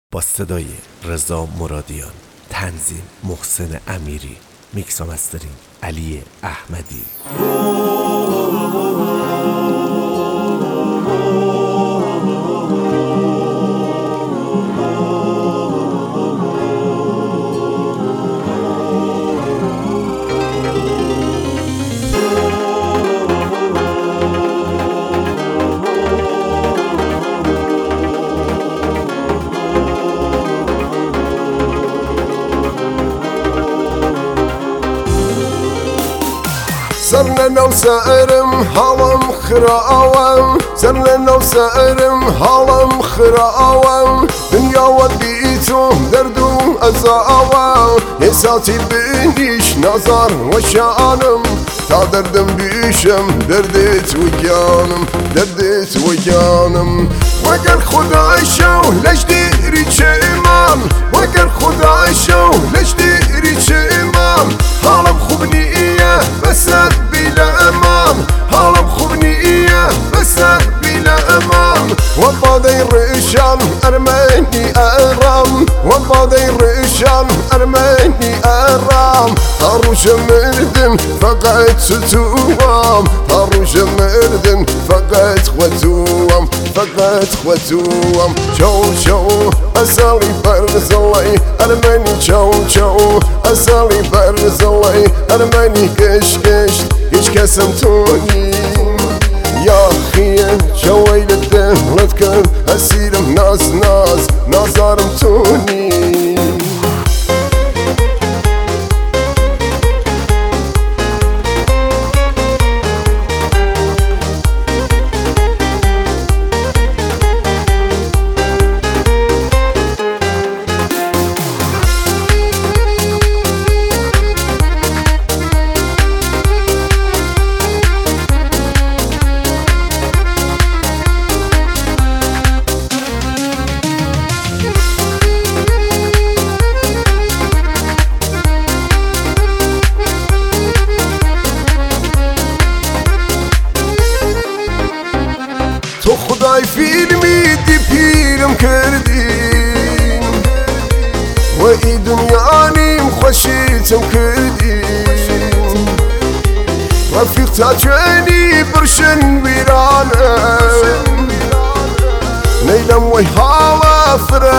با صدای رضا مرادیان، تنظیم محسن امیری، میکس و مسترینگ علی احمدی. سرنا وسائرم هالم خراوام، سرنا وسائرم هالم خراوام، دنيا وديتو دردو أزاوام، يساتي بنيش نظر وشانم، تا دردم بيشم دردت ويانم، دردت ويانم، وقال خداي شو ليش ديري شيمان، وقال خداي شو ليش ديري شيمان، هالم خوبني إياه بس بلا أمان، هالم خوبني إياه بس بلا أمان، وبادي الرشان أرماني أرام، وبادي الرشان أرماني أرام، هاروش مردن فقط ستوام، هاروش مردن فقط خوتوام، فقط خوتوام، شو أسالي برزلي أرماني شو أسالي برزلي أرماني كش هيش كسمتوني يا خيه شوي لدهلتك أسيرم ناز نازارمتوني. تو خدای فیلمی دی پیرم کردی و ای دنیا نیم خوشیتم کردی رفیق تا جوانی برشن ویرانم نیلم وی حالا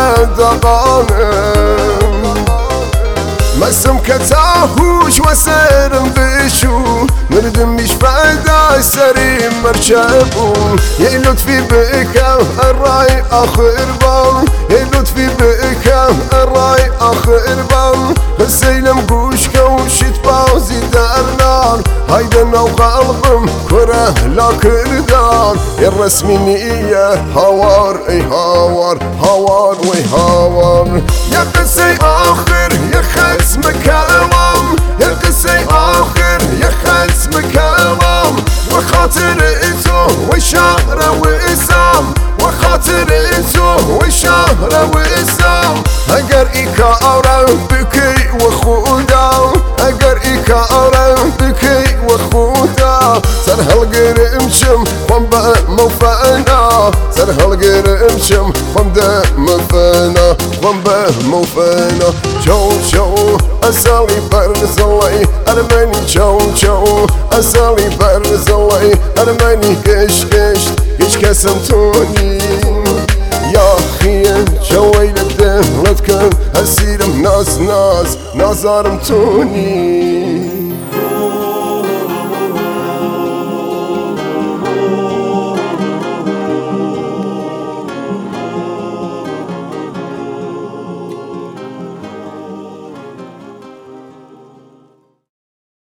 فردقانم مسم كتاهوش وسرم بشو مردم مش فايدة سريم مرشبو يا لطفي بك الراي آخر بام يا لطفي بك الراي آخر بام السيلم قوش كوشت بازي درنان هيدا نو قلبم كره لا كردان الرسمي نية هوار اي هوار وي هوار يا قصي آخر يا خلص مكالم يا قصي آخر يا خلص مكالم وخاطر إنتو وشهر وإسام وخاطر إنتو وشهر وإسام أجر إيكا أورا بكي وخودا أجر إيكا أورا بكي وخودا سرهل قرمشم ومبا موفانا سرهل قرمشم ومدا مفانا ومبا موفانا شو أسالي برزلي أرماني شو أسالي برزلي أرماني كش كسمتوني يا خيه شوي لدهلتك أسيرم نازارمتوني.